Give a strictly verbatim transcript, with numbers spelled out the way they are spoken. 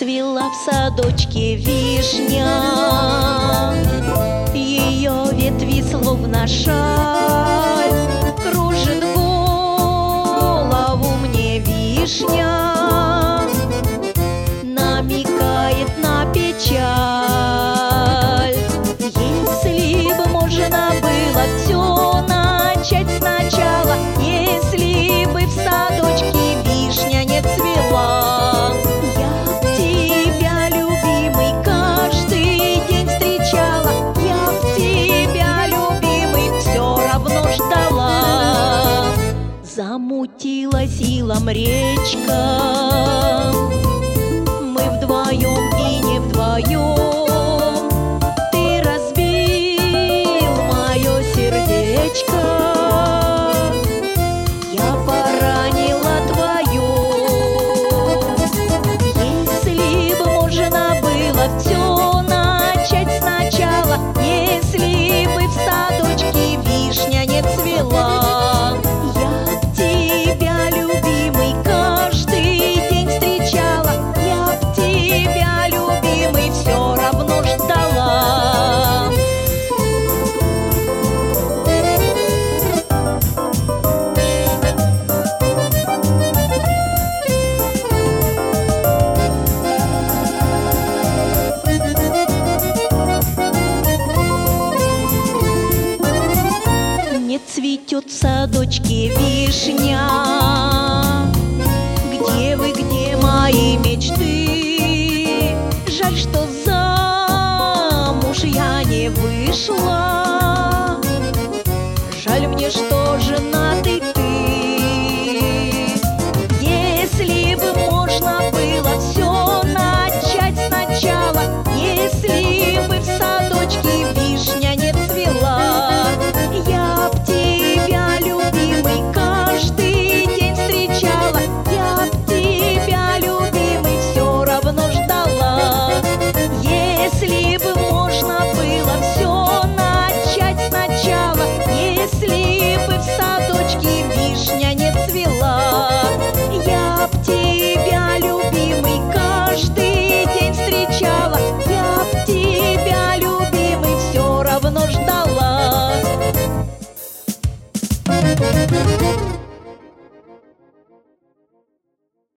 цвела в садочке вишня, ее ветви словно шаль, кружит голову мне вишня, намекает на печаль. Если бы можно было все начать сначала, если бы в садочке вишня не цвела, я б тебя, любимый, каждый день встречала, я б тебя, любимый, все равно ждала. Замутила силом речка, мы вдвоем и не вдвоем, ты разбил мое сердечко, я поранила твое. Если бы можно было все начать сначала, если бы в садочке вишня не цвела, я б тебя, любимый, каждый день встречала, я б тебя, любимый, все равно ждала. Не цветет в садочке вишня, где вы, где мои мечты? Жаль, что замуж я не вышла, жаль мне, что женатый